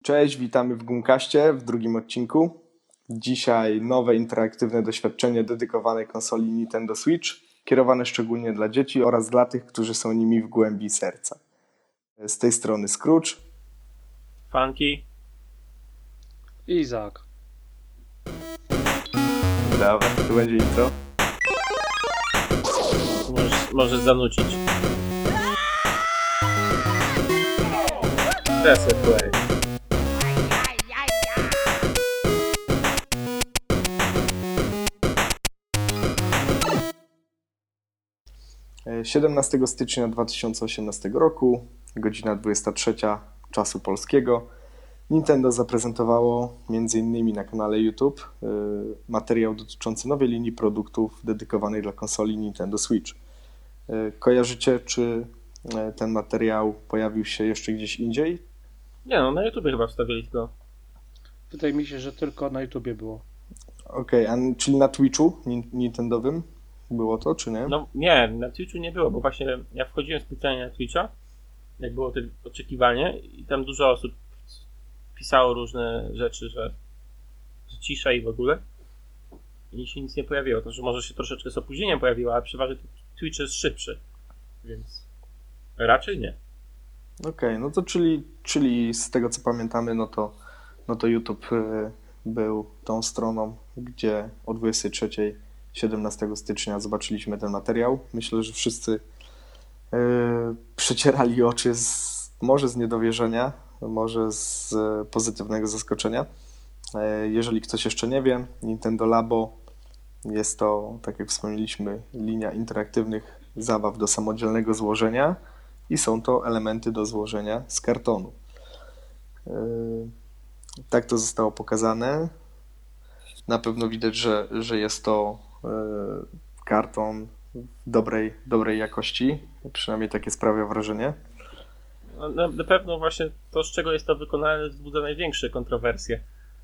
Cześć, witamy w Gumkaście w drugim odcinku. Dzisiaj nowe interaktywne doświadczenie dedykowane konsoli Nintendo Switch, kierowane szczególnie dla dzieci oraz dla tych, którzy są nimi w głębi serca. Z tej strony Scrooge, Funky. Izak. Dobra, to będzie intro. Możesz zanucić. Press play. E, 17 stycznia 2018 roku, godzina 23 czasu polskiego, Nintendo zaprezentowało m.in. na kanale YouTube materiał dotyczący nowej linii produktów dedykowanej dla konsoli Nintendo Switch. Kojarzycie, czy ten materiał pojawił się jeszcze gdzieś indziej? Nie no, na YouTube chyba wstawili tylko. Wydaje mi się, że tylko na YouTubie było. Okej, czyli na Twitchu Nintendowym było to, czy nie? No nie, na Twitchu nie było, bo właśnie ja wchodziłem specjalnie na Twitcha, jak było to oczekiwanie i tam dużo osób pisało różne rzeczy, że cisza i w ogóle. I się nic nie pojawiło. To, że może się troszeczkę z opóźnieniem pojawiło, ale przeważnie Twitch jest szybszy, więc raczej nie. Okej, no to czyli z tego co pamiętamy, no to YouTube był tą stroną, gdzie o 23 17 stycznia zobaczyliśmy ten materiał. Myślę, że wszyscy przecierali oczy może z niedowierzenia, może z pozytywnego zaskoczenia. Jeżeli ktoś jeszcze nie wie, Nintendo Labo jest to, tak jak wspomnieliśmy, linia interaktywnych zabaw do samodzielnego złożenia i są to elementy do złożenia z kartonu. Tak to zostało pokazane. Na pewno widać, że jest to karton dobrej jakości, przynajmniej takie sprawia wrażenie. No, na pewno właśnie to, z czego jest to wykonane, wzbudza największe kontrowersje.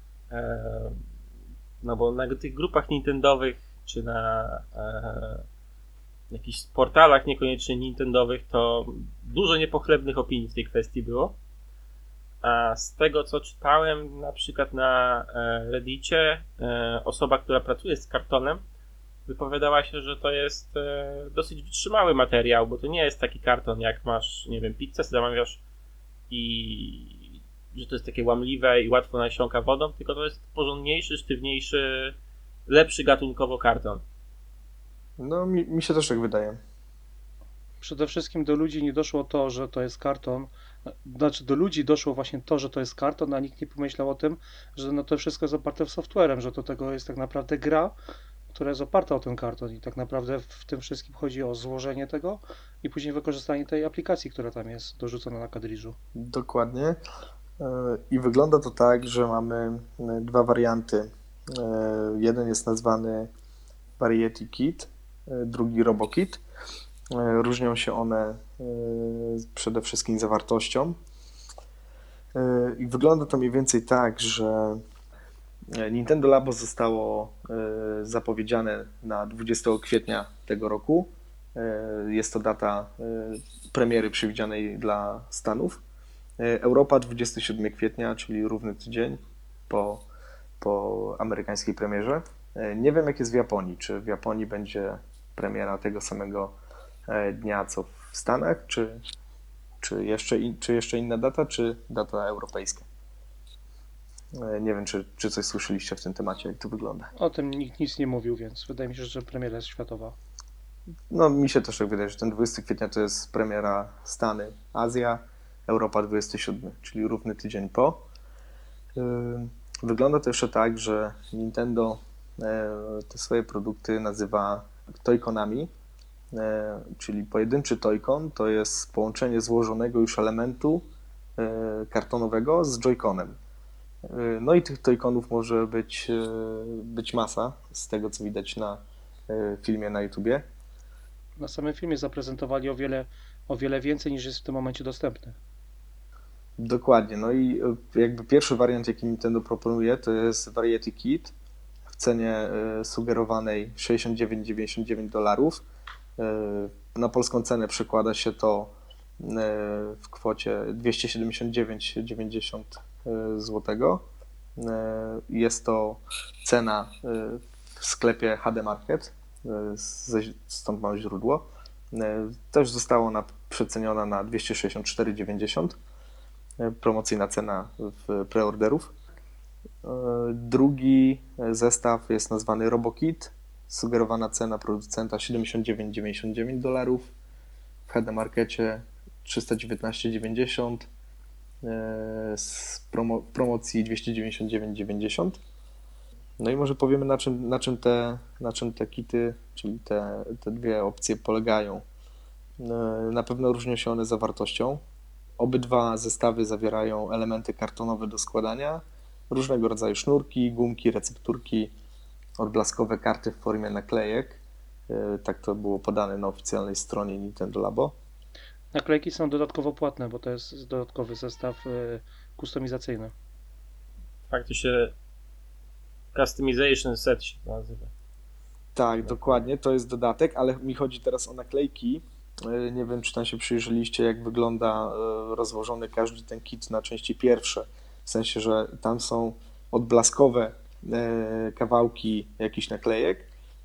No bo na tych grupach nintendowych, czy na jakichś portalach niekoniecznie nintendowych, to dużo niepochlebnych opinii w tej kwestii było. A z tego, co czytałem, na przykład na Reddicie, osoba, która pracuje z kartonem, wypowiadała się, że to jest dosyć wytrzymały materiał, bo to nie jest taki karton, jak masz, nie wiem, pizzę, zamawiasz i że to jest takie łamliwe i łatwo nasiąka wodą, tylko to jest porządniejszy, sztywniejszy, lepszy gatunkowo karton. No, mi się też tak wydaje. Przede wszystkim do ludzi nie doszło to, że to jest karton. Znaczy do ludzi doszło właśnie to, że to jest karton, a nikt nie pomyślał o tym, że no to wszystko jest oparte softwarem, że do tego jest tak naprawdę gra, która jest oparta o ten karton i tak naprawdę w tym wszystkim chodzi o złożenie tego i później wykorzystanie tej aplikacji, która tam jest dorzucona na kadriżu. Dokładnie. I wygląda to tak, że mamy dwa warianty. Jeden jest nazwany Variety Kit, drugi Robo Kit. Różnią się one przede wszystkim zawartością. I wygląda to mniej więcej tak, że Nintendo Labo zostało zapowiedziane na 20 kwietnia tego roku. Jest to data premiery przewidzianej dla Stanów. Europa 27 kwietnia, czyli równy tydzień po amerykańskiej premierze. Nie wiem, jak jest w Japonii. Czy w Japonii będzie premiera tego samego dnia, co w Stanach, czy jeszcze inna data, czy data europejska? Nie wiem, czy coś słyszeliście w tym temacie, jak to wygląda. O tym nikt nic nie mówił, więc wydaje mi się, że premiera jest światowa. No, mi się też tak wydaje, że ten 20 kwietnia to jest premiera Stany, Azja, Europa 27, czyli równy tydzień po. Wygląda to jeszcze tak, że Nintendo te swoje produkty nazywa Toyconami, czyli pojedynczy Toycon to jest połączenie złożonego już elementu kartonowego z Joy-Conem. No i tych Toyconów może być masa, z tego co widać na filmie na YouTubie. Na samym filmie zaprezentowali o wiele więcej niż jest w tym momencie dostępne. Dokładnie, no i jakby pierwszy wariant, jaki Nintendo proponuje, to jest Variety Kit w cenie sugerowanej $69,99. Na polską cenę przekłada się to w kwocie 279,90 złotego. Jest to cena w sklepie HD Market, stąd mam źródło. Też została ona przeceniona na 264,90. Promocyjna cena w preorderów. Drugi zestaw jest nazwany RoboKit. Sugerowana cena producenta $79,99. W HD Markecie 319,90. Z promocji 299,90. No i może powiemy na czym te kity, czyli te dwie opcje polegają. Na pewno różnią się one zawartością. Obydwa zestawy zawierają elementy kartonowe do składania, różnego rodzaju sznurki, gumki, recepturki, odblaskowe karty w formie naklejek. Tak to było podane na oficjalnej stronie Nintendo Labo. Naklejki są dodatkowo płatne, bo to jest dodatkowy zestaw kustomizacyjny. Tak, to się Customization Set się nazywa. Tak, dokładnie, to jest dodatek, ale mi chodzi teraz o naklejki. Nie wiem, czy tam się przyjrzeliście, jak wygląda rozłożony każdy ten kit na części pierwsze. W sensie, że tam są odblaskowe kawałki jakichś naklejek,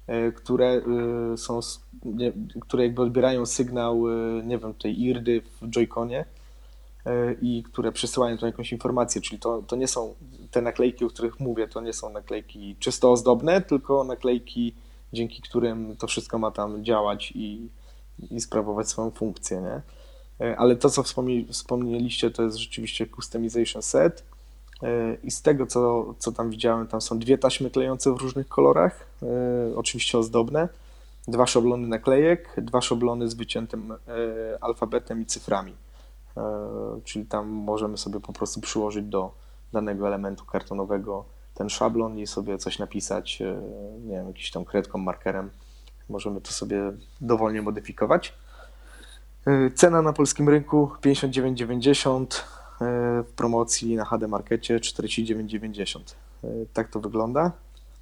które jakby odbierają sygnał, nie wiem, tej IRDY w Joy-Conie i które przesyłają tą jakąś informację, czyli to nie są te naklejki, o których mówię, to nie są naklejki czysto ozdobne, tylko naklejki, dzięki którym to wszystko ma tam działać i sprawować swoją funkcję, nie? Ale to, co wspomnieliście, to jest rzeczywiście customization set i z tego, co tam widziałem, tam są dwie taśmy klejące w różnych kolorach, oczywiście ozdobne, dwa szablony naklejek, dwa szablony z wyciętym alfabetem i cyframi, czyli tam możemy sobie po prostu przyłożyć do danego elementu kartonowego ten szablon i sobie coś napisać, nie wiem, jakimś tam kredką, markerem. Możemy to sobie dowolnie modyfikować. Cena na polskim rynku 59,90, w promocji na HD Markecie 49,90. Tak to wygląda.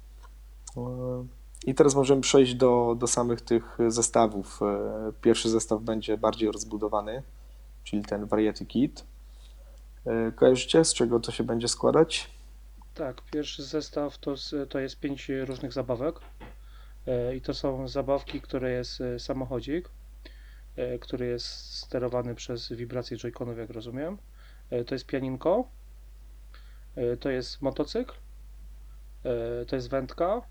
I teraz możemy przejść do samych tych zestawów. Pierwszy zestaw będzie bardziej rozbudowany, czyli ten Variety Kit. Kojarzycie, z czego to się będzie składać? Tak, pierwszy zestaw to jest 5 różnych zabawek. I to są zabawki, które jest samochodzik, który jest sterowany przez wibrację joyconów, jak rozumiem. To jest pianinko, to jest motocykl, to jest wędka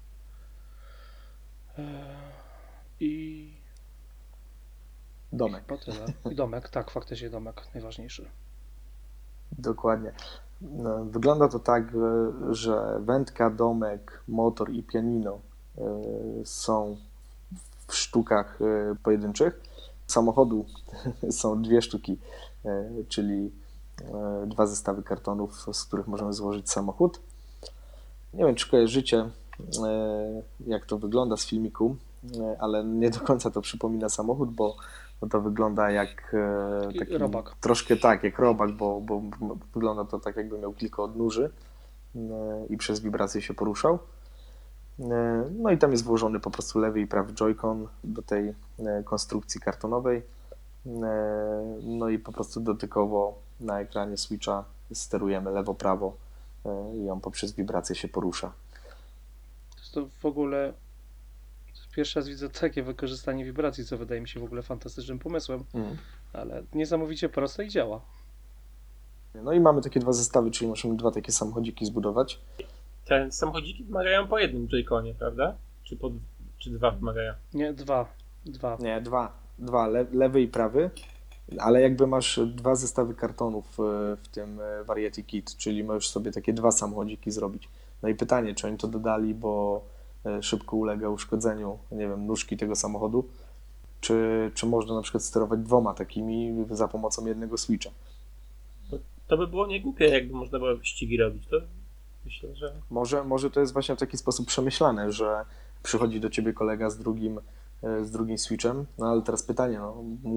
i Domek. chyba tyle. I domek, tak, faktycznie domek najważniejszy. Dokładnie. Wygląda to tak, że wędka, domek, motor i pianino są w sztukach pojedynczych. Samochodu są dwie sztuki, czyli dwa zestawy kartonów, z których możemy złożyć samochód. Nie wiem, czy kojarzycie, jak to wygląda z filmiku, ale nie do końca to przypomina samochód, bo to wygląda jak taki robak. Troszkę tak, jak robak, bo wygląda to tak, jakby miał kilka odnóży i przez wibrację się poruszał. No i tam jest włożony po prostu lewy i prawy Joy-Con do tej konstrukcji kartonowej. No i po prostu dotykowo na ekranie Switcha sterujemy lewo-prawo i on poprzez wibrację się porusza. To w ogóle pierwszy raz widzę takie wykorzystanie wibracji, co wydaje mi się w ogóle fantastycznym pomysłem, ale niesamowicie proste i działa. No i mamy takie dwa zestawy, czyli możemy dwa takie samochodziki zbudować. Te samochodziki wymagają po jednym Joy-Conie, prawda? Czy dwa wymagają? Nie, dwa. Nie, dwa, lewy i prawy, ale jakby masz dwa zestawy kartonów w tym Variety Kit, czyli możesz sobie takie dwa samochodziki zrobić. No i pytanie, czy oni to dodali, bo szybko ulega uszkodzeniu, nie wiem, nóżki tego samochodu, czy można na przykład sterować dwoma takimi za pomocą jednego switcha. To by było niegłupie, jakby można było wyścigi robić. To myślę, że... Może to jest właśnie w taki sposób przemyślane, że przychodzi do ciebie kolega z drugim switchem, no ale teraz pytanie, no,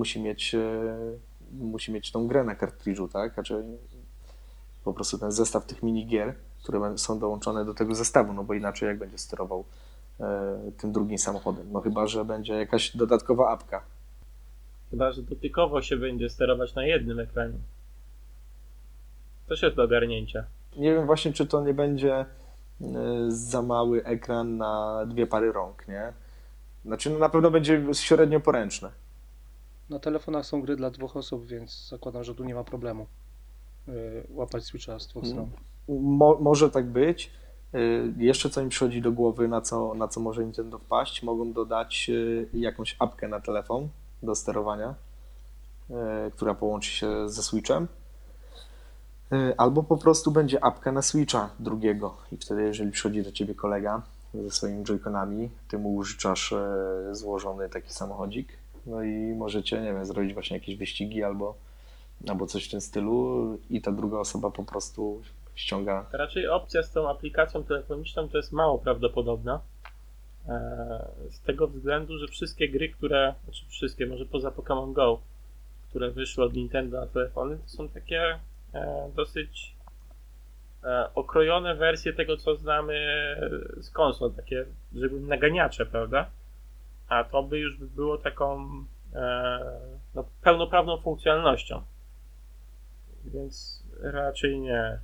musi mieć tą grę na kartridżu, tak? Znaczy po prostu ten zestaw tych minigier, które są dołączone do tego zestawu, no bo inaczej jak będzie sterował tym drugim samochodem? No chyba, że będzie jakaś dodatkowa apka. Chyba, że dotykowo się będzie sterować na jednym ekranie. Też jest do ogarnięcia. Nie wiem właśnie, czy to nie będzie za mały ekran na dwie pary rąk, nie? Znaczy, no na pewno będzie średnio poręczne. Na telefonach są gry dla 2 osób, więc zakładam, że tu nie ma problemu łapać Switcha z 2 stron. Może tak być. Jeszcze co mi przychodzi do głowy, na co może Nintendo wpaść, mogą dodać jakąś apkę na telefon do sterowania, która połączy się ze Switchem. Albo po prostu będzie apka na Switcha drugiego i wtedy jeżeli przychodzi do ciebie kolega ze swoimi joyconami, ty mu użyczasz złożony taki samochodzik, no i możecie, nie wiem, zrobić właśnie jakieś wyścigi albo coś w tym stylu i ta druga osoba po prostu ściąga. Raczej opcja z tą aplikacją telefoniczną to jest mało prawdopodobna. Z tego względu, że wszystkie gry, znaczy wszystkie, może poza Pokémon Go, które wyszły od Nintendo na telefony, to są takie dosyć okrojone wersje tego, co znamy z konsol, takie, żeby naganiacze, prawda? A to by już było taką pełnoprawną funkcjonalnością. Więc raczej nie.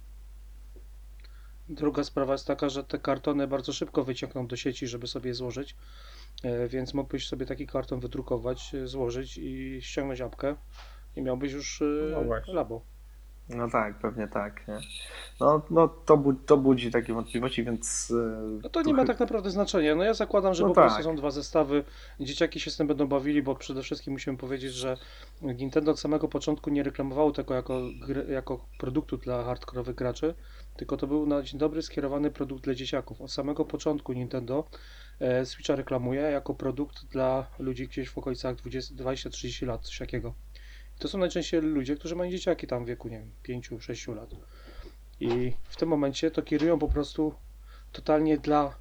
Druga sprawa jest taka, że te kartony bardzo szybko wyciągną do sieci, żeby sobie je złożyć, więc mógłbyś sobie taki karton wydrukować, złożyć i ściągnąć apkę i miałbyś już No właśnie. labo. No tak, pewnie tak, nie? No to budzi takie wątpliwości, więc... No to nie ma tak naprawdę znaczenia. No ja zakładam, że No po tak. prostu są 2 zestawy. Dzieciaki się z tym będą bawili, bo przede wszystkim musimy powiedzieć, że Nintendo od samego początku nie reklamowało tego jako produktu dla hardkorowych graczy, tylko to był na dzień dobry skierowany produkt dla dzieciaków. Od samego początku Nintendo Switcha reklamuje jako produkt dla ludzi gdzieś w okolicach 20-30 lat, coś takiego. To są najczęściej ludzie, którzy mają dzieciaki tam w wieku, nie wiem, 5-6 lat. I w tym momencie to kierują po prostu totalnie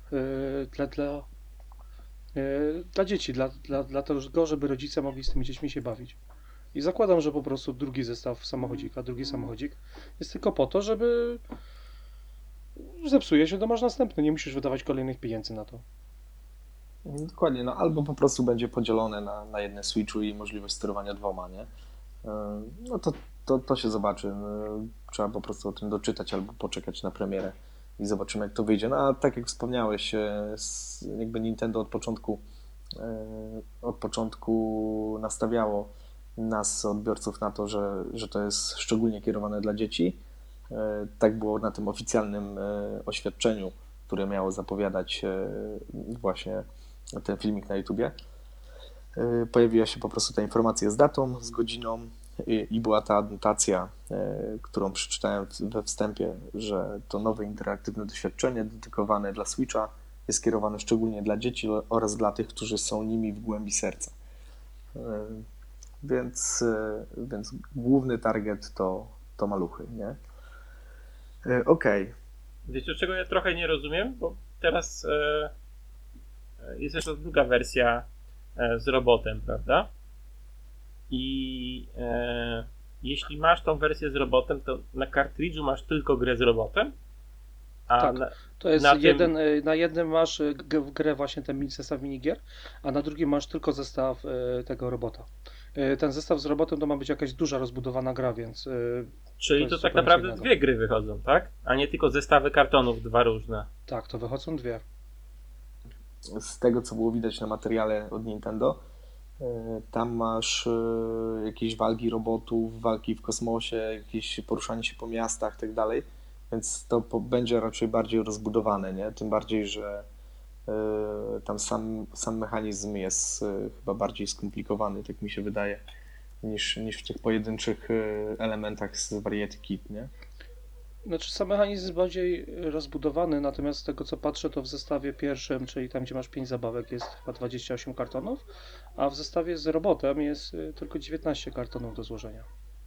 dla dzieci, dla tego, żeby rodzice mogli z tymi dziećmi się bawić. I zakładam, że po prostu drugi zestaw samochodzika, drugi samochodzik jest tylko po to, żeby zepsuje się, to masz następny, nie musisz wydawać kolejnych pieniędzy na to. Dokładnie, no albo po prostu będzie podzielone na jednym Switchu i możliwość sterowania dwoma, nie? No to się zobaczy. Trzeba po prostu o tym doczytać albo poczekać na premierę i zobaczymy, jak to wyjdzie. No a tak jak wspomniałeś, jakby Nintendo od początku nastawiało nas, odbiorców, na to, że to jest szczególnie kierowane dla dzieci. Tak było na tym oficjalnym oświadczeniu, które miało zapowiadać właśnie ten filmik na YouTubie. Pojawiła się po prostu ta informacja z datą, z godziną i była ta anotacja, którą przeczytałem we wstępie, że to nowe interaktywne doświadczenie dedykowane dla Switcha jest skierowane szczególnie dla dzieci oraz dla tych, którzy są nimi w głębi serca. Więc główny target to maluchy, nie? Okej. Wiecie, czego ja trochę nie rozumiem? Bo teraz jest jeszcze druga wersja z robotem, prawda? I jeśli masz tą wersję z robotem, to na kartridżu masz tylko grę z robotem? A Tak. To jest na jednym masz grę właśnie ten zestaw minigier, a na drugim masz tylko zestaw tego robota. Ten zestaw z robotem to ma być jakaś duża rozbudowana gra, więc... Czyli to tak naprawdę dwie gry wychodzą, tak? A nie tylko zestawy kartonów, dwa różne. Tak, to wychodzą dwie. Z tego, co było widać na materiale od Nintendo, tam masz jakieś walki robotów, walki w kosmosie, jakieś poruszanie się po miastach i tak dalej, więc to będzie raczej bardziej rozbudowane, nie? Tym bardziej, że tam sam mechanizm jest chyba bardziej skomplikowany, tak mi się wydaje, niż w tych pojedynczych elementach z Variety Kit, nie? Znaczy sam mechanizm jest bardziej rozbudowany, natomiast z tego co patrzę, to w zestawie pierwszym, czyli tam gdzie masz 5 zabawek, jest chyba 28 kartonów, a w zestawie z robotem jest tylko 19 kartonów do złożenia.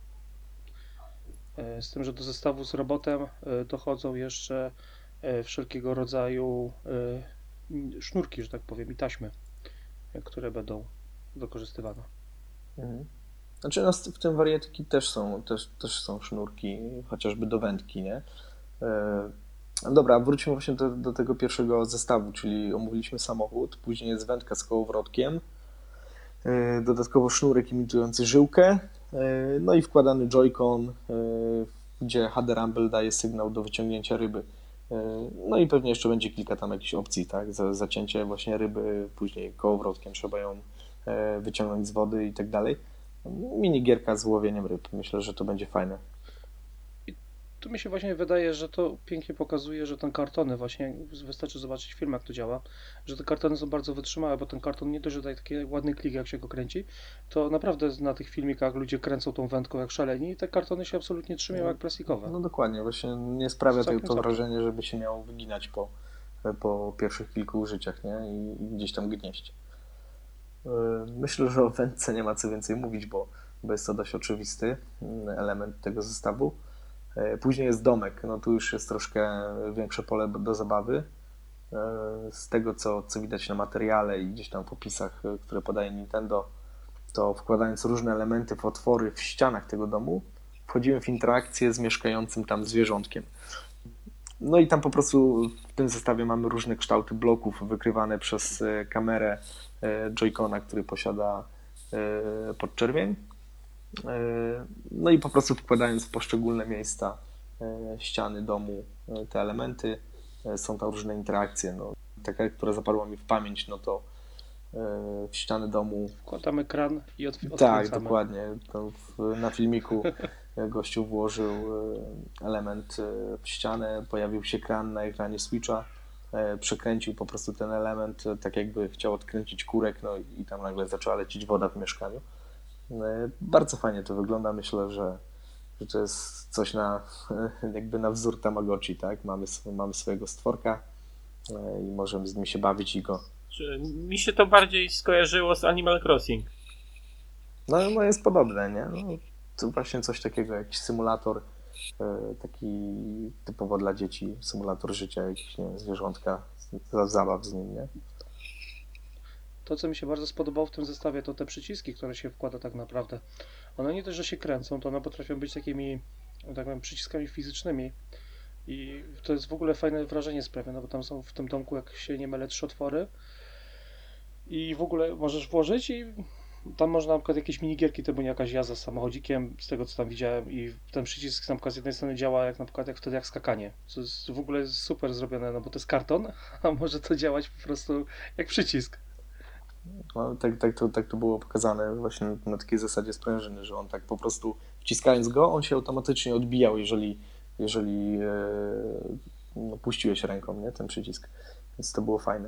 Z tym, że do zestawu z robotem dochodzą jeszcze wszelkiego rodzaju sznurki, że tak powiem, i taśmy, które będą wykorzystywane. Mhm. Znaczy w tym Variety Kit też są sznurki, chociażby do wędki, nie? Dobra, wróćmy właśnie do tego pierwszego zestawu, czyli omówiliśmy samochód, później jest wędka z kołowrotkiem, dodatkowo sznurek imitujący żyłkę, no i wkładany Joy-Con gdzie HD Rumble daje sygnał do wyciągnięcia ryby. No i pewnie jeszcze będzie kilka tam jakichś opcji, tak? Zacięcie właśnie ryby, później kołowrotkiem trzeba ją wyciągnąć z wody i tak dalej. Minigierka z łowieniem ryb. Myślę, że to będzie fajne. Tu mi się właśnie wydaje, że to pięknie pokazuje, że ten kartony właśnie, wystarczy zobaczyć film, jak to działa, że te kartony są bardzo wytrzymałe, bo ten karton nie dość, że daje taki ładny klik, jak się go kręci, to naprawdę na tych filmikach ludzie kręcą tą wędką jak szaleni i te kartony się absolutnie trzymają jak plastikowe. No dokładnie, właśnie nie sprawia Całkiem, to wrażenie, żeby się miało wyginać po pierwszych kilku użyciach, nie? I gdzieś tam gnieść. Myślę, że o wędce nie ma co więcej mówić, bo jest to dość oczywisty element tego zestawu. Później jest domek, no tu już jest troszkę większe pole do zabawy. Z tego, co widać na materiale i gdzieś tam w opisach, które podaje Nintendo, to wkładając różne elementy w otwory w ścianach tego domu, wchodzimy w interakcję z mieszkającym tam zwierzątkiem. No i tam po prostu w tym zestawie mamy różne kształty bloków wykrywane przez kamerę Joy-Cona, który posiada podczerwień. No i po prostu wkładając w poszczególne miejsca ściany domu te elementy, są tam różne interakcje. No, taka, która zapadła mi w pamięć, no to w ściany domu. Wkładamy kran i otwieramy. Tak, dokładnie. To na filmiku gościu włożył element w ścianę, pojawił się kran na ekranie Switcha, przekręcił po prostu ten element, tak jakby chciał odkręcić kurek, no i tam nagle zaczęła lecieć woda w mieszkaniu. Bardzo fajnie to wygląda, myślę, że to jest coś jakby na wzór Tamagotchi, tak? Mamy swojego stworka i możemy z nim się bawić i go... Mi się to bardziej skojarzyło z Animal Crossing. No jest podobne, nie? No, to właśnie coś takiego, jakiś symulator taki typowo dla dzieci, symulator życia, jakiś, nie wiem, zwierzątka, zabaw z nim, nie? To, co mi się bardzo spodobało w tym zestawie, to te przyciski, które się wkłada tak naprawdę. One nie też, że się kręcą, to one potrafią być takimi, tak powiem, przyciskami fizycznymi. I to jest w ogóle fajne wrażenie sprawia, no bo tam są w tym domku, jak się nie mylę, 3 otwory. I w ogóle możesz włożyć i tam można na przykład jakieś minigierki, to była jakaś jazda z samochodzikiem, z tego co tam widziałem i ten przycisk na przykład z jednej strony działa jak na przykład jak skakanie. Co jest w ogóle super zrobione, no bo to jest karton, a może to działać po prostu jak przycisk. No, tak to było pokazane właśnie na takiej zasadzie sprężyny, że on tak po prostu wciskając go, on się automatycznie odbijał, jeżeli no, puściłeś ręką, nie, ten przycisk. Więc to było fajne.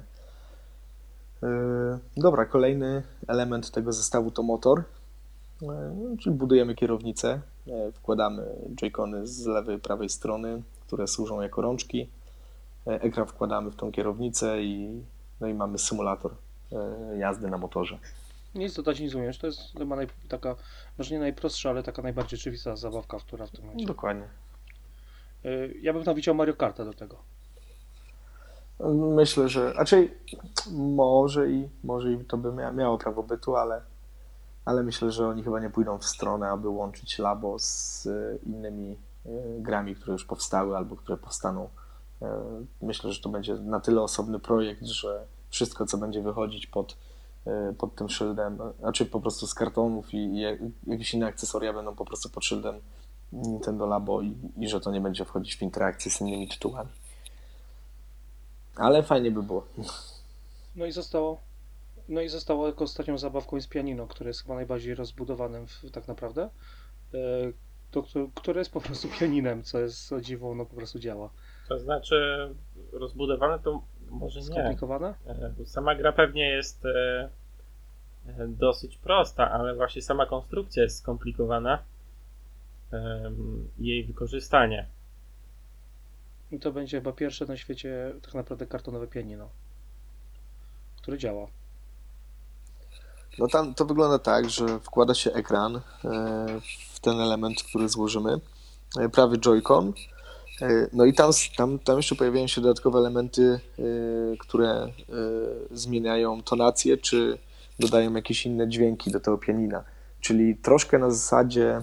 Dobra, kolejny element tego zestawu to motor, czyli budujemy kierownicę, wkładamy joycony z lewej i prawej strony, które służą jako rączki, ekran wkładamy w tą kierownicę no i mamy symulator jazdy na motorze. Nic dodać, nic ująć. To jest chyba taka, może nie najprostsza, ale taka najbardziej oczywista zabawka, która w tym momencie. Dokładnie. Ja bym nawidział Mario Karta do tego. Myślę, że raczej może i to by miało prawo bytu, ale myślę, że oni chyba nie pójdą w stronę, aby łączyć Labo z innymi grami, które już powstały albo które powstaną. Myślę, że to będzie na tyle osobny projekt, że wszystko, co będzie wychodzić pod tym szyldem, znaczy po prostu z kartonów i jakieś inne akcesoria będą po prostu pod szyldem Nintendo Labo i że to nie będzie wchodzić w interakcję z innymi tytułami. Ale fajnie by było. No i zostało jako ostatnią zabawką jest pianino, które jest chyba najbardziej rozbudowanym tak naprawdę. Które jest po prostu pianinem, co jest o dziwo, no po prostu działa. To znaczy rozbudowane to może nie. Skomplikowane? Sama gra pewnie jest dosyć prosta, ale właśnie sama konstrukcja jest skomplikowana. Jej wykorzystanie. I to będzie chyba pierwsze na świecie tak naprawdę kartonowe pianino, które działa. No tam to wygląda tak, że wkłada się ekran w ten element, który złożymy, prawy Joy-Con, no i tam jeszcze pojawiają się dodatkowe elementy, które zmieniają tonację, czy dodają jakieś inne dźwięki do tego pianina. Czyli troszkę na zasadzie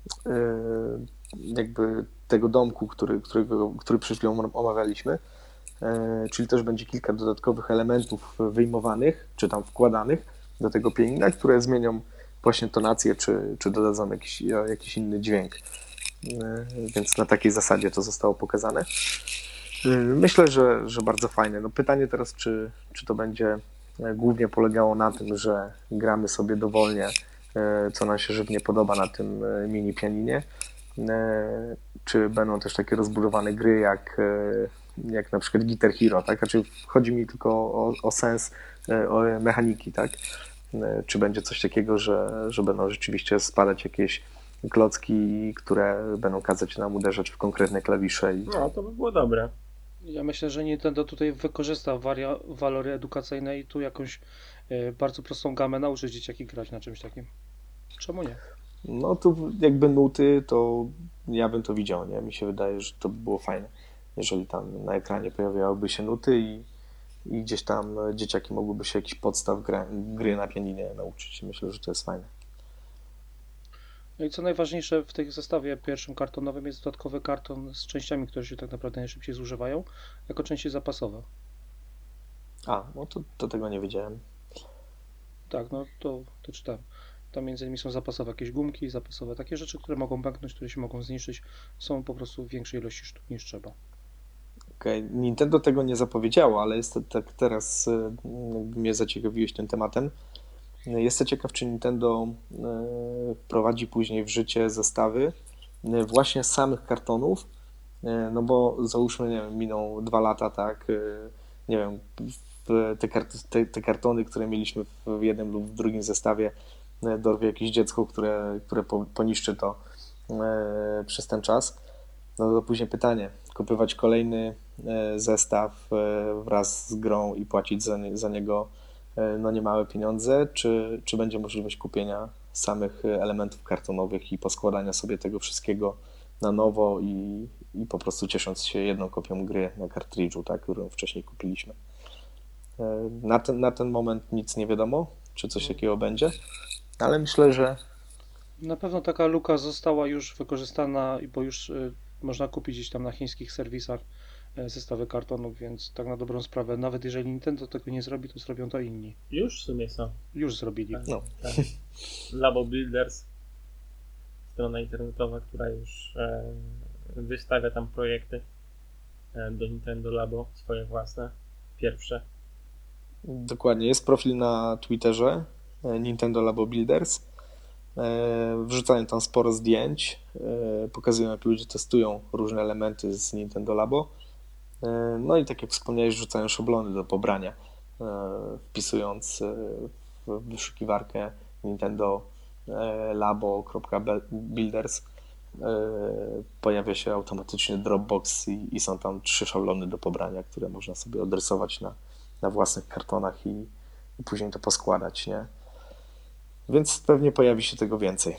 jakby tego domku, który przed chwilą omawialiśmy, czyli też będzie kilka dodatkowych elementów wyjmowanych, czy tam wkładanych do tego pianina, które zmienią właśnie tonację, czy dodadzą jakiś inny dźwięk. więc na takiej zasadzie to zostało pokazane. Myślę, że bardzo fajne. No pytanie teraz, czy to będzie głównie polegało na tym, że gramy sobie dowolnie, co nam się żywnie podoba na tym mini pianinie, czy będą też takie rozbudowane gry jak na przykład Guitar Hero, tak? Znaczy chodzi mi tylko o sens o mechaniki, tak? Czy będzie coś takiego, że będą rzeczywiście spadać jakieś klocki, które będą kazać nam uderzać w konkretne klawisze. No, to by było dobre. Ja myślę, że Nintendo tutaj wykorzysta walory edukacyjne i tu jakąś bardzo prostą gamę nauczyć dzieciaki grać na czymś takim. Czemu nie? No tu jakby nuty, to ja bym to widział, nie? Mi się wydaje, że to by było fajne, jeżeli tam na ekranie pojawiałyby się nuty i gdzieś tam dzieciaki mogłyby się jakichś podstaw gry na pianinie nauczyć. Myślę, że to jest fajne. No i co najważniejsze, w tym zestawie pierwszym kartonowym jest dodatkowy karton z częściami, które się tak naprawdę najszybciej zużywają, jako części zapasowe. No to tego nie wiedziałem. Tak, no to czytałem. Tam między innymi są zapasowe jakieś gumki, zapasowe takie rzeczy, które mogą pęknąć, które się mogą zniszczyć. Są po prostu w większej ilości sztuk niż trzeba. Okej, Nintendo tego nie zapowiedziało, ale jest tak teraz, jakby mnie zaciekawiłeś tym tematem. Jestem ciekaw, czy Nintendo wprowadzi później w życie zestawy właśnie z samych kartonów, no bo załóżmy, nie wiem, miną 2 lata, tak, nie wiem, te kartony, które mieliśmy w jednym lub w drugim zestawie, dorwie jakieś dziecko, które poniszczy to przez ten czas. No to później pytanie, kupywać kolejny zestaw wraz z grą i płacić za niego no niemałe pieniądze, czy będzie możliwość kupienia samych elementów kartonowych i poskładania sobie tego wszystkiego na nowo i po prostu ciesząc się jedną kopią gry na kartridżu, tak, którą wcześniej kupiliśmy. Na ten moment nic nie wiadomo, czy coś takiego będzie, ale myślę, że Na pewno taka luka została już wykorzystana, bo już można kupić gdzieś tam na chińskich serwisach zestawy kartonów, więc tak na dobrą sprawę, nawet jeżeli Nintendo tego nie zrobi, to zrobią to inni. Już w sumie są. Już zrobili. no, Tak. Labo Builders, strona internetowa, która już wystawia tam projekty do Nintendo Labo, swoje własne, pierwsze. dokładnie, jest profil na Twitterze Nintendo Labo Builders. Wrzucają tam sporo zdjęć, pokazują jak ludzie testują różne elementy z Nintendo Labo. No i tak jak wspomniałeś, wrzucają szablony do pobrania, wpisując w wyszukiwarkę Nintendo labo.builders pojawia się automatycznie Dropbox i są tam 3 szablony do pobrania, które można sobie odrysować na własnych kartonach i później to poskładać, nie? Więc pewnie pojawi się tego więcej.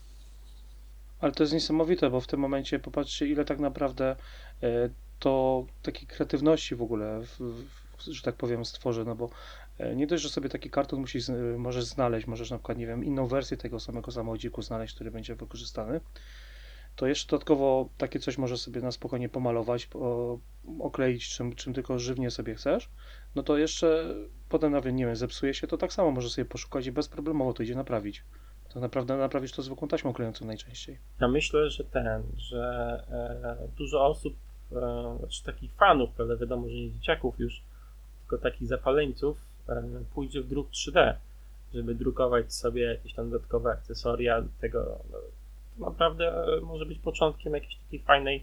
Ale to jest niesamowite, bo w tym momencie popatrzcie, ile tak naprawdę to takiej kreatywności w ogóle, że tak powiem, stworzy, no bo nie dość, że sobie taki karton możesz znaleźć, możesz na przykład, nie wiem, inną wersję tego samego samochodziku znaleźć, który będzie wykorzystany, to jeszcze dodatkowo takie coś możesz sobie na spokojnie pomalować, okleić czym tylko żywnie sobie chcesz, no to jeszcze potem nawet, nie wiem, zepsuje się, to tak samo możesz sobie poszukać i bezproblemowo to idzie naprawić. To naprawdę naprawisz to zwykłą taśmą klejącą najczęściej. Ja myślę, że dużo osób, znaczy takich fanów, prawda, wiadomo, że nie dzieciaków już, tylko takich zapaleńców, pójdzie w druk 3D, żeby drukować sobie jakieś tam dodatkowe akcesoria do tego. No, to naprawdę może być początkiem jakiejś takiej fajnej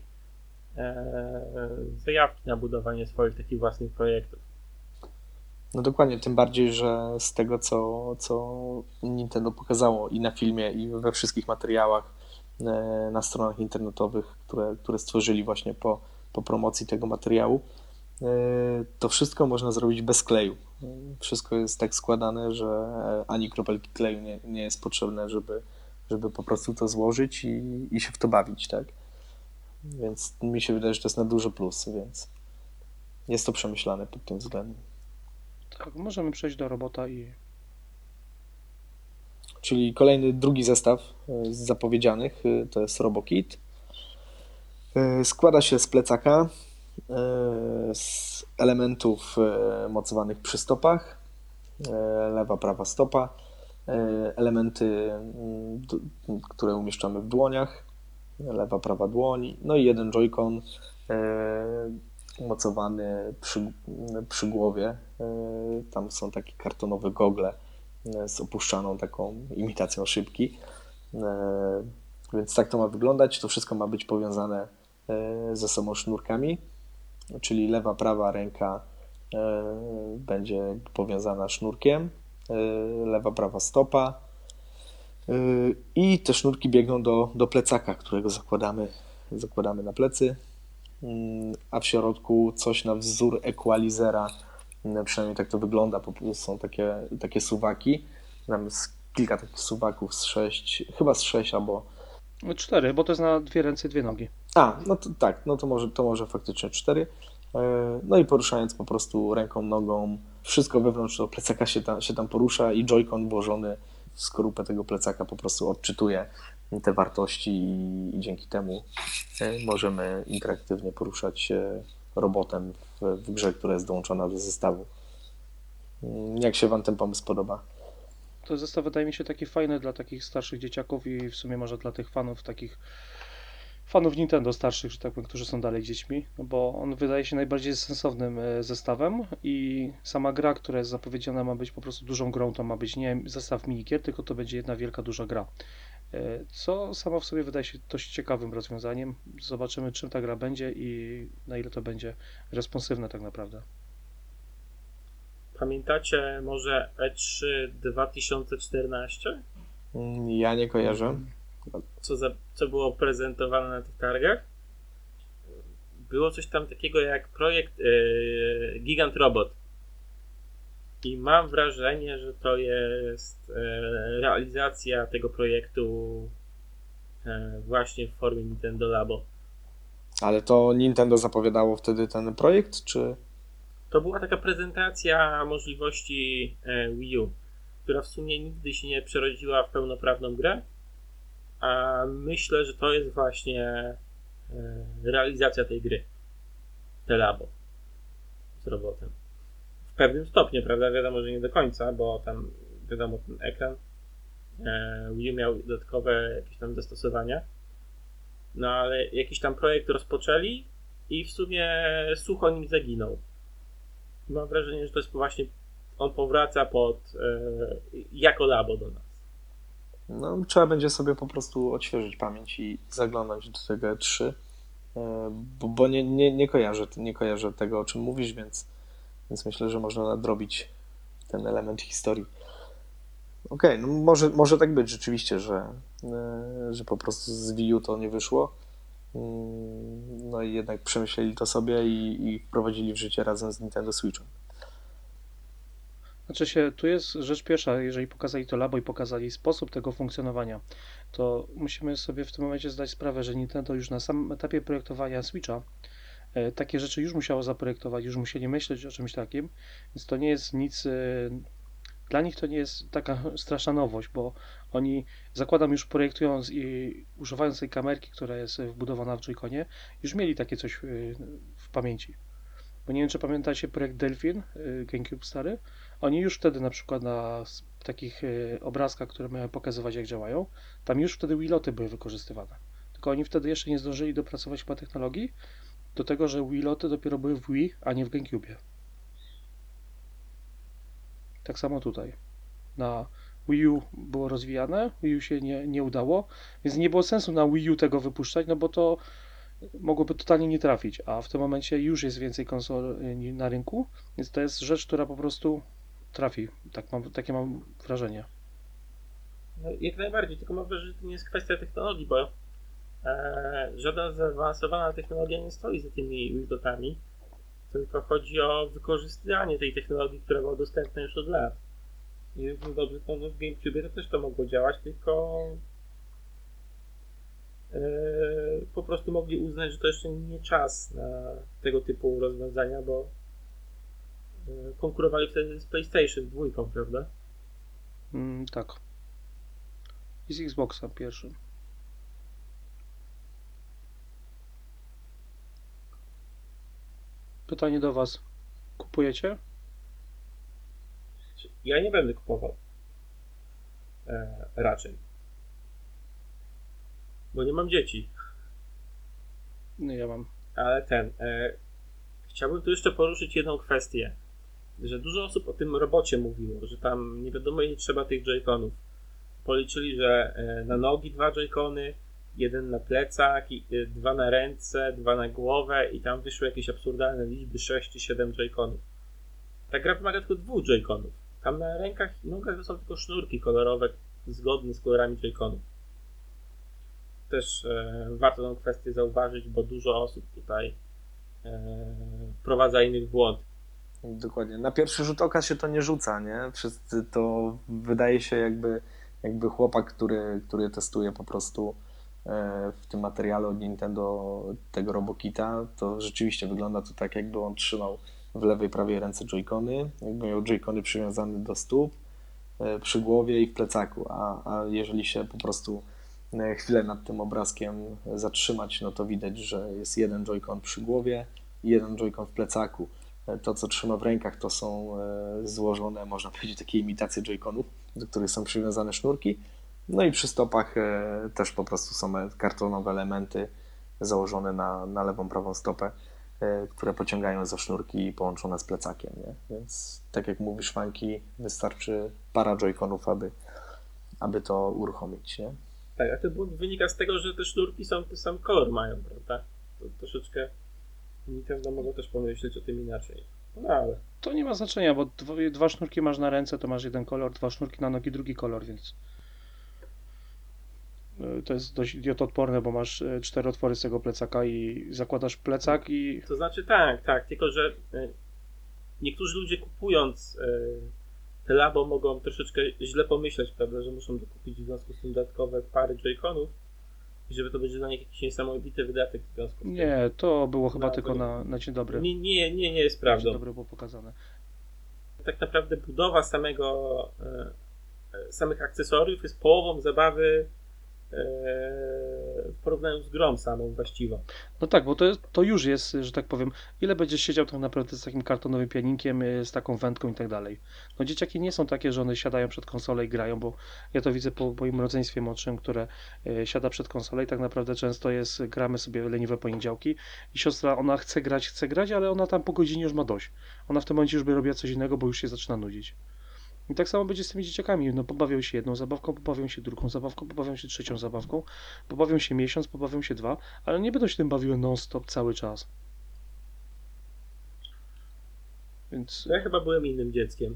zajawki na budowanie swoich takich własnych projektów. No dokładnie, tym bardziej, że z tego, co Nintendo pokazało i na filmie, i we wszystkich materiałach na stronach internetowych, które stworzyli właśnie po promocji tego materiału, to wszystko można zrobić bez kleju. Wszystko jest tak składane, że ani kropelki kleju nie jest potrzebne, żeby po prostu to złożyć i się w to bawić, tak? Więc mi się wydaje, że to jest na duży plus, więc jest to przemyślane pod tym względem. Tak, możemy przejść do robota i Czyli kolejny, drugi zestaw z zapowiedzianych to jest RoboKit. Składa się z plecaka, z elementów mocowanych przy stopach, lewa, prawa stopa, elementy, które umieszczamy w dłoniach, lewa, prawa dłoń, no i jeden Joy-Con umocowany przy głowie. Tam są takie kartonowe gogle z opuszczaną taką imitacją szybki. Więc tak to ma wyglądać. To wszystko ma być powiązane ze sobą sznurkami, czyli lewa, prawa ręka będzie powiązana sznurkiem, lewa, prawa stopa i te sznurki biegną do plecaka, którego zakładamy na plecy, a w środku coś na wzór equalizera, przynajmniej tak to wygląda, są takie suwaki, tam jest kilka takich suwaków chyba z 6 albo 4, bo to jest na 2 ręce, 2 nogi. no to tak, no to może faktycznie 4. No i poruszając po prostu ręką, nogą, wszystko wewnątrz tego plecaka się tam porusza i Joy-Con włożony w skorupę tego plecaka po prostu odczytuje te wartości i dzięki temu możemy interaktywnie poruszać się robotem w grze, która jest dołączona do zestawu. Jak się Wam ten pomysł podoba? To zestaw wydaje mi się taki fajny dla takich starszych dzieciaków i w sumie może dla tych fanów Nintendo starszych, że tak powiem, którzy są dalej dziećmi, no bo on wydaje się najbardziej sensownym zestawem i sama gra, która jest zapowiedziana, ma być po prostu dużą grą, to ma być nie zestaw minigier, tylko to będzie jedna wielka, duża gra. Co samo w sobie wydaje się dość ciekawym rozwiązaniem. Zobaczymy, czym ta gra będzie i na ile to będzie responsywne tak naprawdę. Pamiętacie może E3 2014? Ja nie kojarzę. Co było prezentowane na tych targach? Było coś tam takiego jak projekt Gigant Robot. I mam wrażenie, że to jest realizacja tego projektu właśnie w formie Nintendo Labo. Ale to Nintendo zapowiadało wtedy ten projekt, czy... To była taka prezentacja możliwości Wii U, która w sumie nigdy się nie przerodziła w pełnoprawną grę, a myślę, że to jest właśnie realizacja tej gry. Te Labo z robotem. W pewnym stopniu, prawda? Wiadomo, że nie do końca, bo tam wiadomo, ten ekran Wii U miał dodatkowe jakieś tam zastosowania. No ale jakiś tam projekt rozpoczęli i w sumie sucho nim zaginął. Mam wrażenie, że to jest właśnie on powraca jako Labo do nas. No, trzeba będzie sobie po prostu odświeżyć pamięć i zaglądać do tego E3, bo nie kojarzę tego, o czym mówisz, więc myślę, że można nadrobić ten element historii. Okej, no może tak być rzeczywiście, że po prostu z Wii U to nie wyszło. No i jednak przemyśleli to sobie i wprowadzili w życie razem z Nintendo Switchem. Znaczy tu jest rzecz pierwsza, jeżeli pokazali to labo i pokazali sposób tego funkcjonowania, to musimy sobie w tym momencie zdać sprawę, że Nintendo już na samym etapie projektowania Switcha takie rzeczy już musiało zaprojektować, już musieli myśleć o czymś takim, więc to nie jest nic, dla nich to nie jest taka straszna nowość, bo oni, zakładam, już projektując i używając tej kamerki, która jest wbudowana w Joy-Conie, już mieli takie coś w pamięci. Bo nie wiem, czy pamiętacie projekt Delphin, GameCube stary? Oni już wtedy na przykład na takich obrazkach, które miały pokazywać, jak działają, tam już wtedy Wiiloty były wykorzystywane. Tylko oni wtedy jeszcze nie zdążyli dopracować chyba technologii do tego, że Wiiloty dopiero były w Wii, a nie w GameCube. Tak samo tutaj. Na Wii U było rozwijane, Wii U się nie udało, więc nie było sensu na Wii U tego wypuszczać, no bo to mogłoby totalnie nie trafić, a w tym momencie już jest więcej konsol na rynku, więc to jest rzecz, która po prostu trafi. Takie mam wrażenie. No, jak najbardziej, tylko mam wrażenie, że to nie jest kwestia technologii, bo żadna zaawansowana technologia nie stoi za tymi widokami, tylko chodzi o wykorzystanie tej technologii, która była dostępna już od lat. I równie dobrze to w GameCube to też to mogło działać, tylko po prostu mogli uznać, że to jeszcze nie czas na tego typu rozwiązania, bo konkurowali wtedy z PlayStation 2, prawda? Tak. I z Xboxa pierwszym. Pytanie do Was. Kupujecie? Ja nie będę kupował. Raczej. Bo nie mam dzieci. No, ja mam. Ale chciałbym tu jeszcze poruszyć jedną kwestię, że dużo osób o tym robocie mówiło, że tam nie wiadomo ile trzeba tych joyconów. Policzyli, że na nogi 2 joycony, jeden na plecak, 2 na ręce, 2 na głowę i tam wyszły jakieś absurdalne liczby 6 czy 7 joyconów. Ta gra wymaga tylko 2 joyconów. Tam na rękach i nogach są tylko sznurki kolorowe zgodne z kolorami joyconów. Też warto tę kwestię zauważyć, bo dużo osób tutaj wprowadza innych w błąd. Dokładnie. Na pierwszy rzut oka się to nie rzuca, nie? Wszyscy to wydaje się jakby chłopak, który testuje po prostu w tym materiale od Nintendo tego Robokita, to rzeczywiście wygląda to tak, jakby on trzymał w lewej, prawej ręce joycony, jakby miał joycony przywiązane do stóp, przy głowie i w plecaku, a jeżeli się po prostu chwilę nad tym obrazkiem zatrzymać, no to widać, że jest jeden joycon przy głowie i jeden joycon w plecaku. To, co trzyma w rękach, to są złożone, można powiedzieć, takie imitacje joyconów, do których są przywiązane sznurki. No i przy stopach też po prostu są kartonowe elementy założone na lewą, prawą stopę, które pociągają za sznurki połączone z plecakiem, nie? Więc tak jak mówisz, Funky, wystarczy para joyconów, aby to uruchomić, nie? Tak, a ten błąd wynika z tego, że te sznurki są ten sam kolor mają, prawda? To troszeczkę Nintendo mogło też pomyśleć o tym inaczej. No ale To nie ma znaczenia, bo dwa sznurki masz na ręce, to masz jeden kolor, 2 sznurki na nogi, drugi kolor, więc to jest dość idiotoodporne, bo masz 4 otwory z tego plecaka i zakładasz plecak i to znaczy tak, tylko że niektórzy ludzie kupując te Labo mogą troszeczkę źle pomyśleć, prawda, że muszą dokupić w związku z tym dodatkowe pary joyconów i żeby to będzie dla nich jakiś niesamowity wydatek w związku z tym. nie, to było chyba No, tylko na dzień dobry. Nie jest Na prawdą. dzień dobry było pokazane. Tak naprawdę budowa samych akcesoriów jest połową zabawy w porównaniu z grą samą właściwą. No tak, bo to już jest, że tak powiem, ile będziesz siedział tak naprawdę z takim kartonowym pianinkiem, z taką wędką i tak dalej. No dzieciaki nie są takie, że one siadają przed konsolę i grają, bo ja to widzę po moim rodzeństwie młodszym, które siada przed konsolę i tak naprawdę często gramy sobie leniwe poniedziałki i siostra, ona chce grać, ale ona tam po godzinie już ma dość. Ona w tym momencie już by robiła coś innego, bo już się zaczyna nudzić. I tak samo będzie z tymi dzieciakami. No pobawią się jedną zabawką, pobawią się drugą zabawką, pobawią się trzecią zabawką, pobawią się miesiąc, pobawią się 2, ale nie będą się tym bawiły non-stop cały czas. Więc... Ja chyba byłem innym dzieckiem.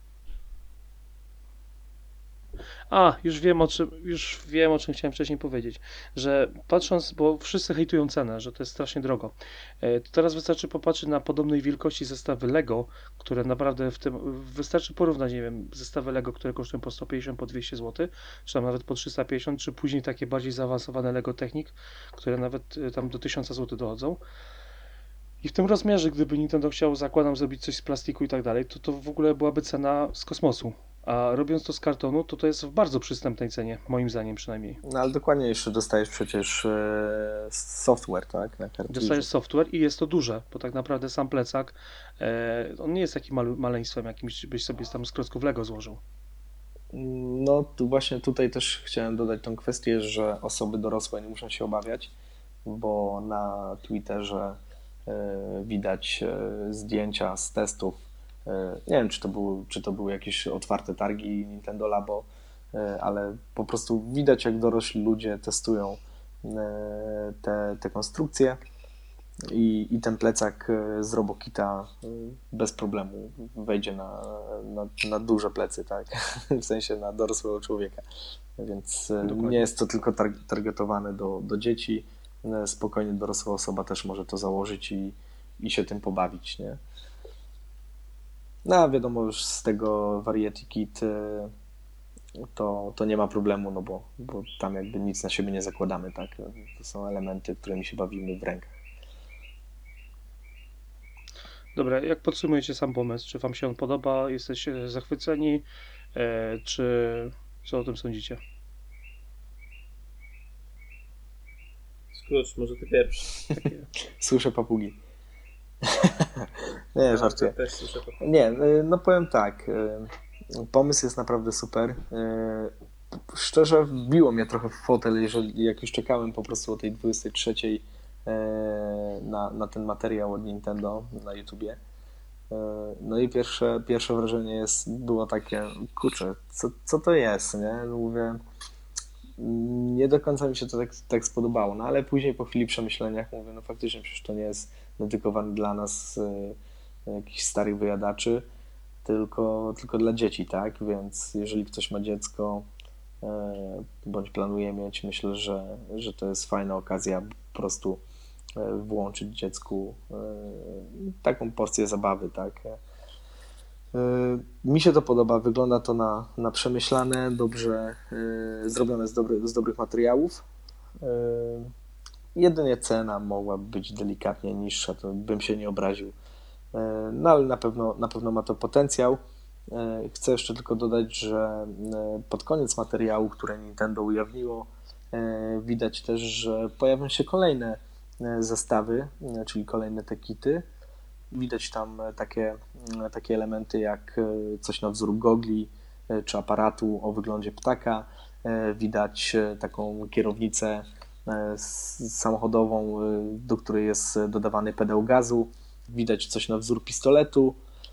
Już wiem o czym chciałem wcześniej powiedzieć, że patrząc, bo wszyscy hejtują cenę, że to jest strasznie drogo, to teraz wystarczy popatrzeć na podobnej wielkości zestawy Lego, które naprawdę wystarczy porównać, nie wiem, zestawy Lego, które kosztują po 150, po 200 zł, czy tam nawet po 350, czy później takie bardziej zaawansowane Lego Technic, które nawet tam do 1000 zł dochodzą. I w tym rozmiarze, gdyby Nintendo chciało, zakładam, zrobić coś z plastiku i tak dalej, to w ogóle byłaby cena z kosmosu. A robiąc to z kartonu, to jest w bardzo przystępnej cenie, moim zdaniem przynajmniej. No ale dokładnie, jeszcze dostajesz przecież software, tak? Na kartridżu. Dostajesz software i jest to duże, bo tak naprawdę sam plecak, on nie jest takim maleństwem jakimś, byś sobie tam z klocków Lego złożył. No tu właśnie tutaj też chciałem dodać tą kwestię, że osoby dorosłe nie muszą się obawiać, bo na Twitterze widać zdjęcia z testów. Nie wiem, czy to były jakieś otwarte targi Nintendo Labo, ale po prostu widać, jak dorośli ludzie testują te konstrukcje i ten plecak z Robokita bez problemu wejdzie na duże plecy, tak? W sensie na dorosłego człowieka. Więc Dokładnie. nie jest to tylko targetowane do dzieci. Spokojnie dorosła osoba też może to założyć i się tym pobawić, nie? No a wiadomo, już z tego Variety Kit to nie ma problemu, no bo tam jakby nic na siebie nie zakładamy, tak? To są elementy, którymi się bawimy w rękach. Dobra, jak podsumujecie sam pomysł? Czy wam się on podoba? Jesteście zachwyceni? Czy co o tym sądzicie? Scrooge, może ty pierwszy. Słyszę papugi. Nie, żartuję. Ja też słyszę to. Nie, no powiem tak. Pomysł jest naprawdę super. Szczerze wbiło mnie trochę w fotel, jak już czekałem po prostu o tej 23 na ten materiał od Nintendo na YouTubie. No i pierwsze wrażenie było takie, kurczę, co to jest, nie? No mówię, nie do końca mi się to tak spodobało, no ale później po chwili przemyśleniach mówię, no faktycznie przecież to nie jest dedykowany dla nas jakichś starych wyjadaczy, tylko dla dzieci, tak? Więc jeżeli ktoś ma dziecko bądź planuje mieć, myślę, że to jest fajna okazja po prostu włączyć dziecku taką porcję zabawy, tak? Mi się to podoba, wygląda to na przemyślane, dobrze zrobione z dobrych materiałów. Jedynie cena mogłaby być delikatnie niższa, to bym się nie obraził. No ale na pewno ma to potencjał. Chcę jeszcze tylko dodać, że pod koniec materiału, które Nintendo ujawniło, widać też, że pojawią się kolejne zestawy, czyli kolejne te kity. Widać tam takie elementy jak coś na wzór gogli czy aparatu o wyglądzie ptaka. Widać taką kierownicę samochodową, do której jest dodawany pedał gazu. Widać coś na wzór pistoletu.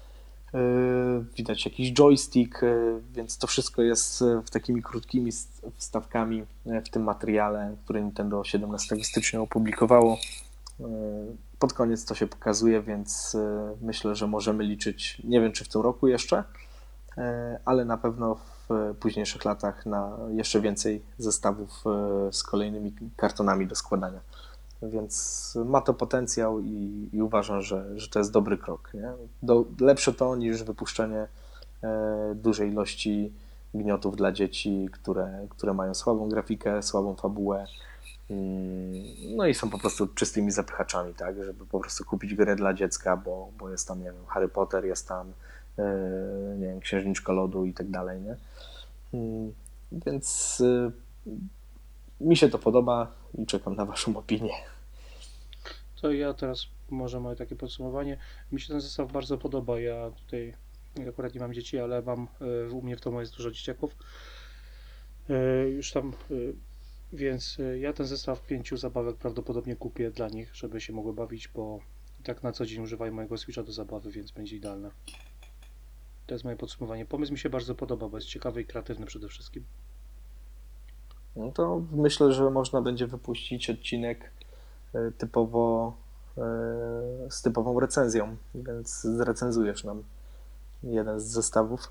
Widać jakiś joystick, więc to wszystko jest w takimi krótkimi wstawkami w tym materiale, który Nintendo 17 stycznia opublikowało. Pod koniec to się pokazuje, więc myślę, że możemy liczyć, nie wiem czy w tym roku jeszcze, ale na pewno w późniejszych latach na jeszcze więcej zestawów z kolejnymi kartonami do składania. Więc ma to potencjał i uważam, że to jest dobry krok. Nie? Lepsze to niż wypuszczenie dużej ilości gniotów dla dzieci, które mają słabą grafikę, słabą fabułę. No i są po prostu czystymi zapychaczami, tak, żeby po prostu kupić grę dla dziecka, bo jest tam, nie wiem, Harry Potter, jest tam, nie wiem, Księżniczka Lodu i tak dalej, nie? Więc mi się to podoba i czekam na waszą opinię. To ja teraz może moje takie podsumowanie. Mi się ten zestaw bardzo podoba. Ja tutaj akurat nie mam dzieci, ale mam u mnie w domu jest dużo dzieciaków. Już tam, więc ja ten zestaw 5 zabawek prawdopodobnie kupię dla nich, żeby się mogły bawić, bo tak na co dzień używają mojego Switcha do zabawy, więc będzie idealne. To jest moje podsumowanie. Pomysł mi się bardzo podoba, bo jest ciekawy i kreatywny przede wszystkim. No to myślę, że można będzie wypuścić odcinek typowo z typową recenzją, więc zrecenzujesz nam jeden z zestawów.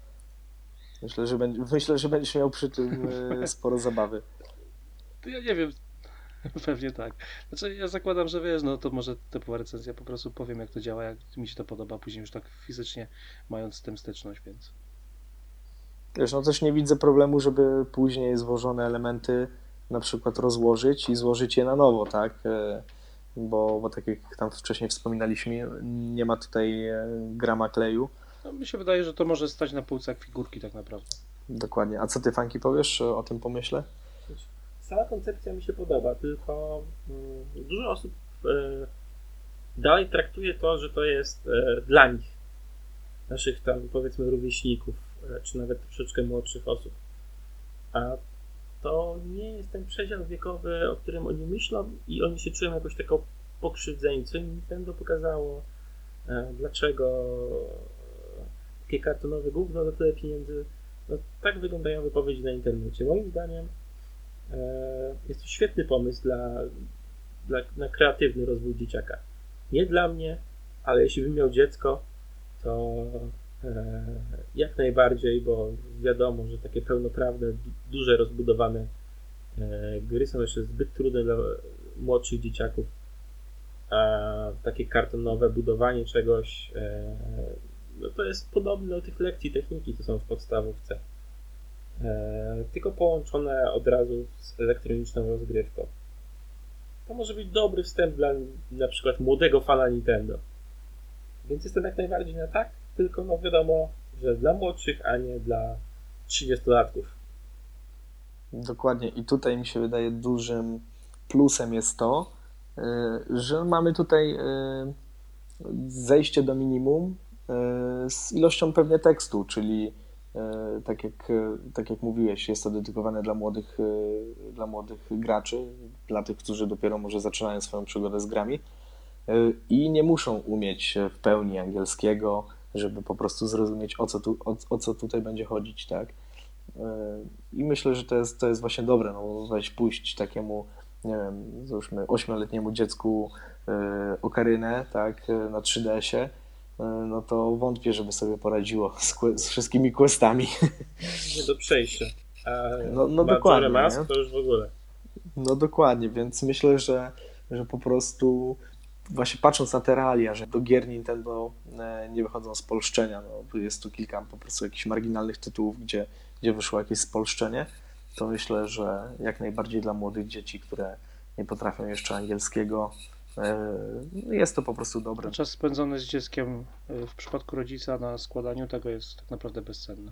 Myślę, że będziesz miał przy tym sporo zabawy. To ja nie wiem, pewnie tak. Znaczy ja zakładam, że wiesz, no to może typowa recenzja, po prostu powiem jak to działa, jak mi się to podoba, później już tak fizycznie mając z tym styczność, więc... Wiesz, no też nie widzę problemu, żeby później złożone elementy na przykład rozłożyć i złożyć je na nowo, tak? Bo tak jak tam wcześniej wspominaliśmy, nie ma tutaj grama kleju. No, mi się wydaje, że to może stać na półce jak figurki tak naprawdę. Dokładnie. A co ty, Funky, powiesz o tym pomyśle? Cała koncepcja mi się podoba, tylko dużo osób dalej traktuje to, że to jest dla nich, naszych tam powiedzmy rówieśników, czy nawet troszeczkę młodszych osób. A to nie jest ten przedział wiekowy, o którym oni myślą i oni się czują jakoś taką pokrzywdzeni. Co im Nintendo pokazało, dlaczego takie kartonowe gówno za tyle pieniędzy. No, tak wyglądają wypowiedzi na internecie. Moim zdaniem jest to świetny pomysł na kreatywny rozwój dzieciaka. Nie dla mnie, ale jeśli bym miał dziecko, to jak najbardziej, bo wiadomo, że takie pełnoprawne, duże, rozbudowane gry są jeszcze zbyt trudne dla młodszych dzieciaków, a takie kartonowe budowanie czegoś no to jest podobne do tych lekcji techniki, co są w podstawówce, tylko połączone od razu z elektroniczną rozgrywką. To może być dobry wstęp dla na przykład młodego fana Nintendo. Więc jestem jak najbardziej na tak, tylko no wiadomo, że dla młodszych, a nie dla 30-latków. Dokładnie. I tutaj mi się wydaje dużym plusem jest to, że mamy tutaj zejście do minimum z ilością pewnie tekstu, czyli Tak jak mówiłeś, jest to dedykowane dla młodych graczy, dla tych, którzy dopiero może zaczynają swoją przygodę z grami i nie muszą umieć w pełni angielskiego, żeby po prostu zrozumieć, o co tutaj będzie chodzić, tak? I myślę, że to jest właśnie dobre, no weź pójść takiemu, nie wiem, załóżmy 8-letniemu dziecku Okarynę, tak, na 3DS-ie, no to wątpię, żeby sobie poradziło z wszystkimi questami. Nie do przejścia. A No Majora's dokładnie, Mask nie? to już w ogóle. No dokładnie, więc myślę, że po prostu właśnie patrząc na te realia, że do gier Nintendo nie wychodzą spolszczenia, no jest tu kilka po prostu jakichś marginalnych tytułów, gdzie wyszło jakieś spolszczenie, to myślę, że jak najbardziej dla młodych dzieci, które nie potrafią jeszcze angielskiego, jest to po prostu dobre. Czas spędzony z dzieckiem w przypadku rodzica na składaniu tego jest tak naprawdę bezcenny.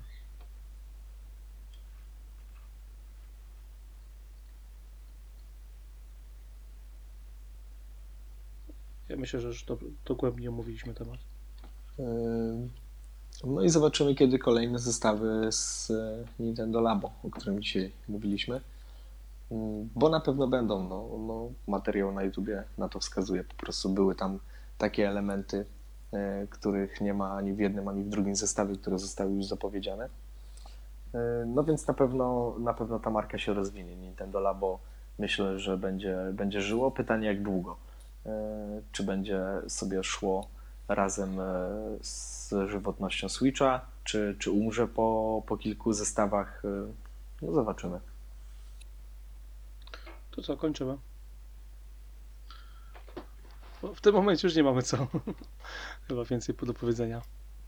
Ja myślę, że już dogłębnie omówiliśmy temat. No i zobaczymy, kiedy kolejne zestawy z Nintendo Labo, o którym dzisiaj mówiliśmy. Bo na pewno będą, materiał na YouTubie na to wskazuje, po prostu były tam takie elementy, których nie ma ani w jednym, ani w drugim zestawie, które zostały już zapowiedziane. No więc na pewno ta marka się rozwinie. Nintendo Labo myślę, że będzie żyło. Pytanie jak długo. Czy będzie sobie szło razem z żywotnością Switcha, czy umrze po kilku zestawach. No zobaczymy. To co, kończymy. Bo w tym momencie już nie mamy co. Chyba więcej do powiedzenia.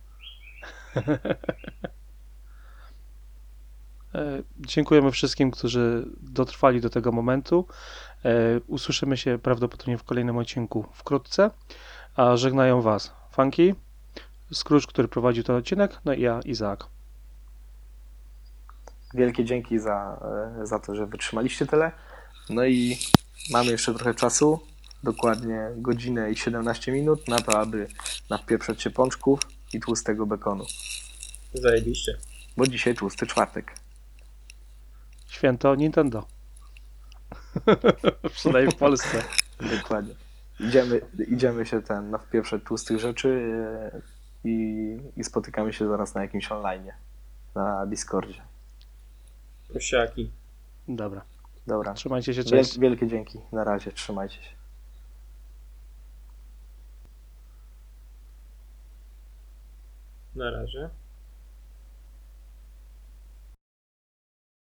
Dziękujemy wszystkim, którzy dotrwali do tego momentu. Usłyszymy się prawdopodobnie w kolejnym odcinku wkrótce. A żegnają Was Funky, Scrooge, który prowadził ten odcinek, no i ja, Izaak. Wielkie dzięki za to, że wytrzymaliście tyle. No i mamy jeszcze trochę czasu, dokładnie godzinę i 17 minut na to, aby nawpieprzać się pączków i tłustego bekonu. Zajebiście. Bo dzisiaj tłusty czwartek. Święto Nintendo. Przynajmniej w Polsce. Dokładnie. Idziemy się nawpieprzać tłustych rzeczy i spotykamy się zaraz na jakimś online, na Discordzie. Prosiaki. Dobra. Trzymajcie się, cześć. Wielkie dzięki. Na razie. Trzymajcie się. Na razie.